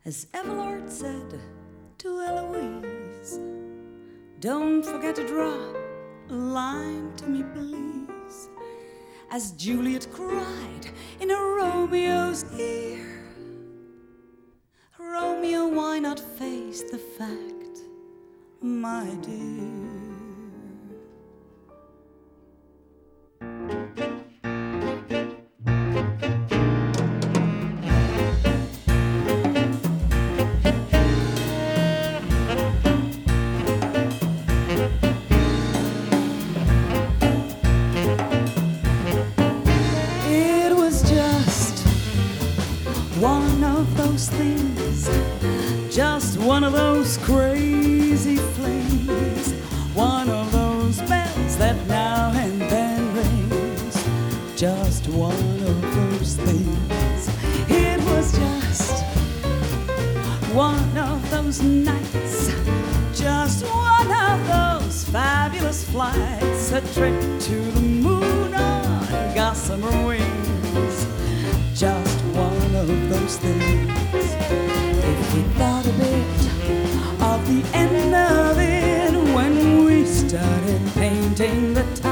As Everard said to Eloise, don't forget to drop a line to me, please. As Juliet cried in a Romeo's ear, Romeo, why not face the fact, my dear? One of those things, just one of those crazy flings, one of those bells that now and then rings, just one of those things. It was just one of those nights, just one of those fabulous flights, a trip to the moon on gossamer wings, just one of those things. If we thought a bit of the end of it when we started painting the town,